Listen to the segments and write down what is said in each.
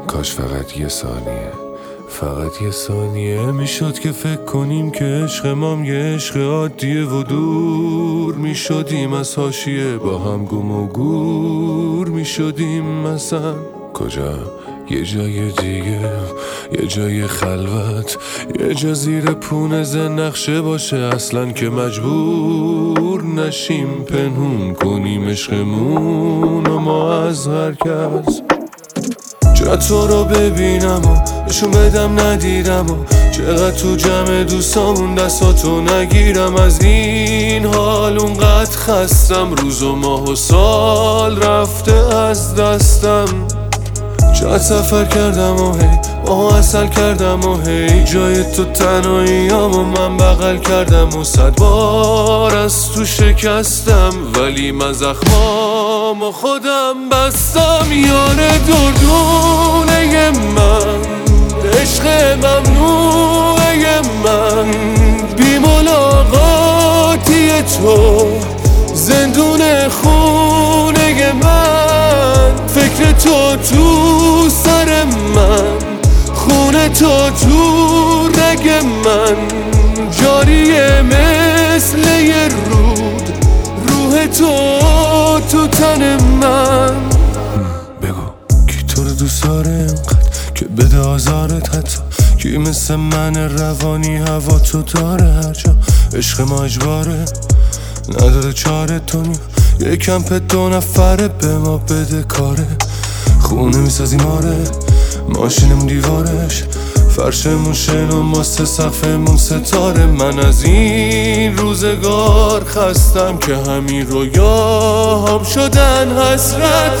کاش فقط یه ثانیه، فقط یه ثانیه میشد که فکر کنیم که عشق مام یه عشق عادیه و دور میشدیم از حاشیه، با هم گم و گور میشدیم. مثلا کجا؟ یه جای دیگه، یه جای خلوت، یه جا زیر پونه نقشه باشه اصلا که مجبور نشیم پنهون کنیم عشقمون و ما از هر کس. چرا تو رو ببینم و نشون بدم ندیدم و چقدر تو جمع دوستامون دستاتو نگیرم. از این حال اونقدر خستم، روز و ماه و سال رفته از دستم. چقدر سفر کردم و هی ماهو اصل کردم و هی جای تو تنهاییام و من بغل کردم و 100 بار از تو شکستم، ولی من زخمام و خودم بستم. یار دردونه من، عشق ممنوعه من، بی ملاقاتی تو زندون خونه من. فکر تو سر من، خونه تو رگ من، جاریه مثل یه رود، روح تو تن من. بگو کی تو رو دوست داره اینقدر که بده آزارت، حتی کی مثل من روانی هوا تو داره. هر جا عشق ما اجباره، نداره چاره. دنیا یه کمپ 2 نفره، به ما بده کاره. خونه میسازیم آره، ماشینمون دیوارش، فرشمون شن و ماست سقفمون ستاره. من از این روزگار خستم که همین رویاهام شدن حسرت.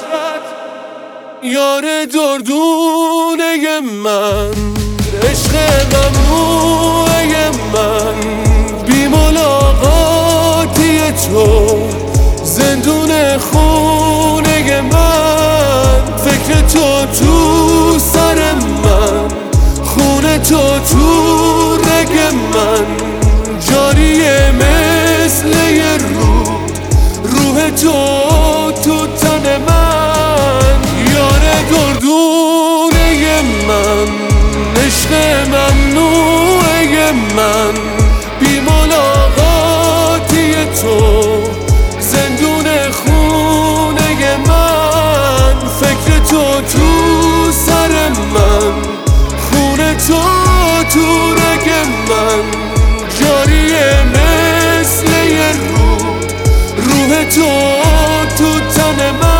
یار دردونه من، عشق ممنوعه من، بی ملاقاتی تو زندون خونه من. فکر تو سر من، خونه تو رگ من، جاریه مثل یه رود، روح تو تن من. یار دردونه من، عشق ممنوعه من، بی ملاقاتی تو زندون خونه من. فکر تو سر من، خونه تو رگ من، جاریه مثل یه رود، روح تو تن من.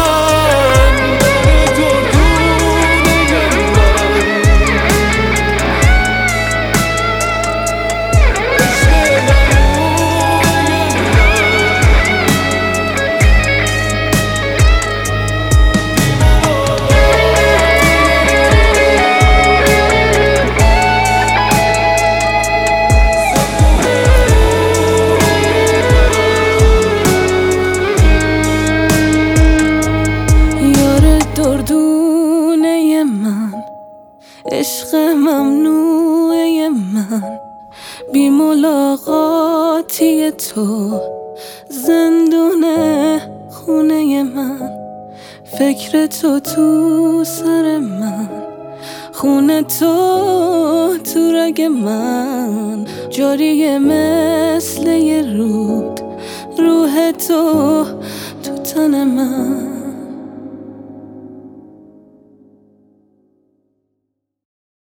دردونه من، عشق ممنوعه من، بی ملاقاتی تو زندون خونه من. فکر تو سر من، خونه تو رگ من، جاریه مثل یه رود، روح تو تن من.